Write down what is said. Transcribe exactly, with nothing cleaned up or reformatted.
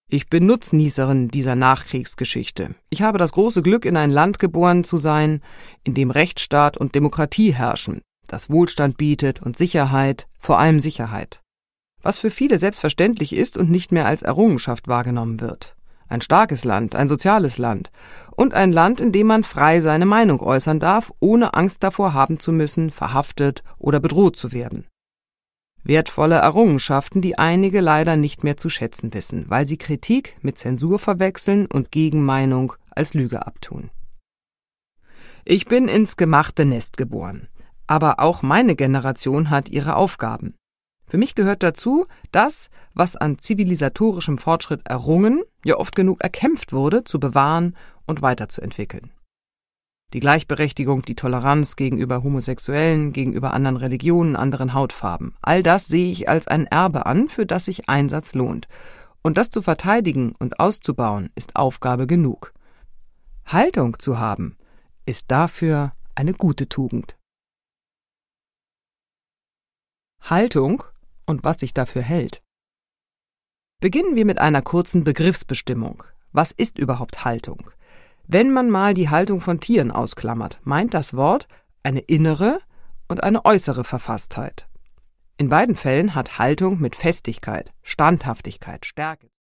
Ich bin Nutznießerin dieser Nachkriegsgeschichte. Ich habe das große Glück, in ein Land geboren zu sein, in dem Rechtsstaat und Demokratie herrschen, das Wohlstand bietet und Sicherheit, vor allem Sicherheit. Was für viele selbstverständlich ist und nicht mehr als Errungenschaft wahrgenommen wird. Ein starkes Land, ein soziales Land und ein Land, in dem man frei seine Meinung äußern darf, ohne Angst davor haben zu müssen, verhaftet oder bedroht zu werden. Wertvolle Errungenschaften, die einige leider nicht mehr zu schätzen wissen, weil sie Kritik mit Zensur verwechseln und Gegenmeinung als Lüge abtun. Ich bin ins gemachte Nest geboren, aber auch meine Generation hat ihre Aufgaben. Für mich gehört dazu, das, was an zivilisatorischem Fortschritt errungen, ja oft genug erkämpft wurde, zu bewahren und weiterzuentwickeln. Die Gleichberechtigung, die Toleranz gegenüber Homosexuellen, gegenüber anderen Religionen, anderen Hautfarben. All das sehe ich als ein Erbe an, für das sich Einsatz lohnt. Und das zu verteidigen und auszubauen, ist Aufgabe genug. Haltung zu haben, ist dafür eine gute Tugend. Haltung und was sich dafür hält. Beginnen wir mit einer kurzen Begriffsbestimmung. Was ist überhaupt Haltung? Wenn man mal die Haltung von Tieren ausklammert, meint das Wort eine innere und eine äußere Verfasstheit. In beiden Fällen hat Haltung mit Festigkeit, Standhaftigkeit, Stärke